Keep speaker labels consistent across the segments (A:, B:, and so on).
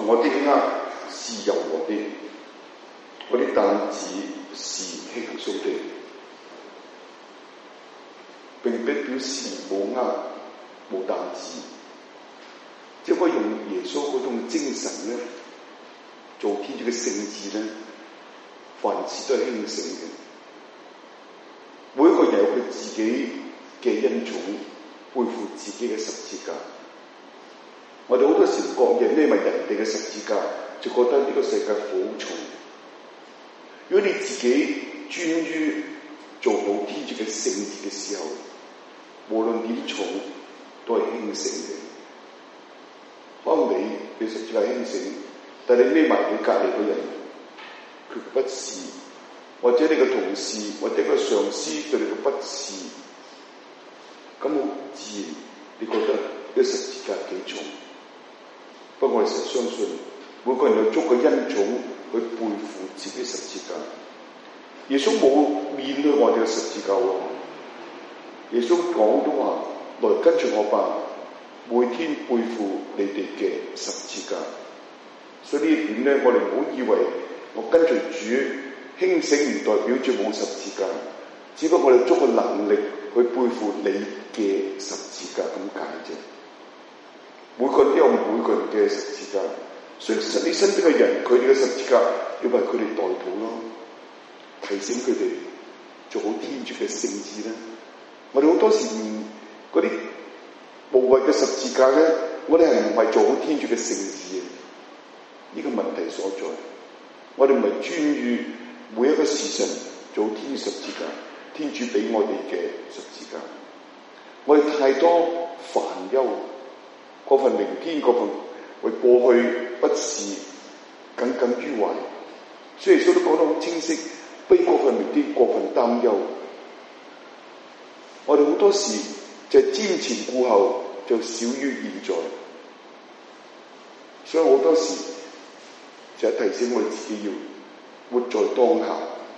A: 我的軛是柔和的，我的擔子是輕鬆的。並不表示冇軛冇擔子，只不過用耶穌嗰種精神咧，做天主嘅聖子咧，凡事都係輕省嘅。每一個人有佢自己嘅恩寵，背負自己嘅十字架。我哋好多時唔覺認，因為人哋嘅十字架，就覺得呢個世界好重。如果你自己專於做好天主嘅聖子嘅時候，無論點重都係輕省嘅。可能你十字架輕省，但你孭埋你隔離嘅人，佢不是，或者你嘅同事或者個上司對你嘅不是，咁好自然，你覺得呢個十字架幾重？不過我哋成日相信，每個人有足夠恩寵去背負自己十字架。耶穌冇免去我哋嘅十字架喎。耶穌講都話：來跟住我吧，每天背負你哋嘅十字架。所以呢一點咧，我哋唔好以為我跟隨主輕省唔代表住冇十字架，只不過我哋足夠能力去背負你嘅十字架咁解啫。每個人都有每個人嘅十字架，所以你身邊嘅人，佢哋嘅十字架要為佢哋代禱咯，提醒佢哋做好天主嘅聖子啦。我哋好多時嗰啲無謂嘅十字架咧，我哋係唔係做好天主嘅聖子嘅？呢個問題所在。我哋唔係專於每一個時辰做天主十字架，天主俾我哋嘅十字架。我哋太多煩憂，過分明天，過分為過去不是耿耿於懷。所以耶穌都講得好清晰，非過分明天，過分擔憂。我哋好多時就瞻前顧後，就少於現在。所以好多時就提醒我哋自己要活在當下。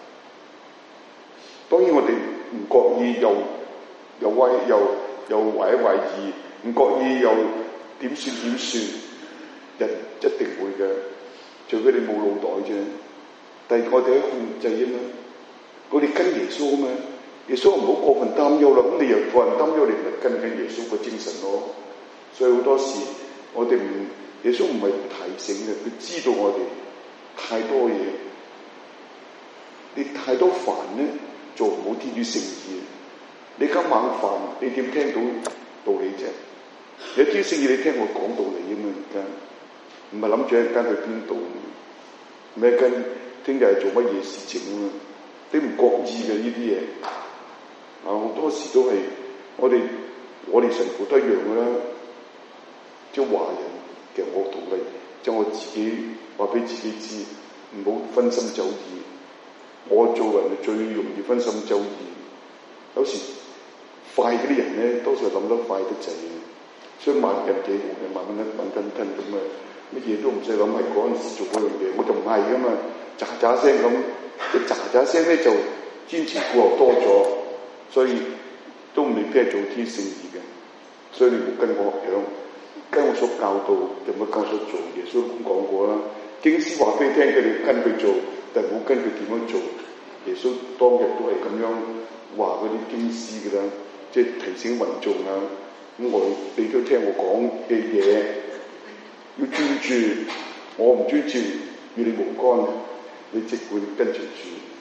A: 當然我哋唔覺意又懷一懷疑，唔覺意又點算，人一定會嘅，除非你冇腦袋啫。但係我哋喺控制啊嘛，我哋跟耶穌啊嘛。耶穌唔好過分擔憂啦，咁你又過分擔憂，你咪跟緊耶穌個精神咯。所以好多時我哋耶穌唔係唔提醒嘅，佢知道我哋太多嘢，你太多煩咧，做唔好天主聖子。你今晚煩，你點聽到道理啫？有天主聖子你聽我講道理啊嘛，而家唔係諗住一間去邊度，唔係一間聽日係做乜嘢事情啊嘛，你唔覺意嘅呢啲嘢。好多時都係我哋神父都一樣嘅啦，即係華人嘅我同你，即係我自己話俾自己知，唔好分心走意。我做人係最容易分心走意，有時快嗰啲人咧，多數諗得快得滯嘅，所以慢人幾好嘅，慢吞咁啊，乜嘢都唔使諗，係嗰陣時做嗰樣嘢，我就唔係噶嘛，喳喳聲咁，即係喳喳聲咧就瞻前顧後多咗。所以都未必係做天聖兒嘅，所以你冇跟我學樣，跟我所教導，就冇跟我所做。耶穌咁講過啦，經師話俾你聽嘅，你跟佢做，但係冇跟佢點樣做。耶穌當日都係咁樣話嗰啲經師嘅啦，即係提醒民眾啊。咁你都聽我講嘅嘢，要專注，我唔專注，與你無干，你即管跟隨住。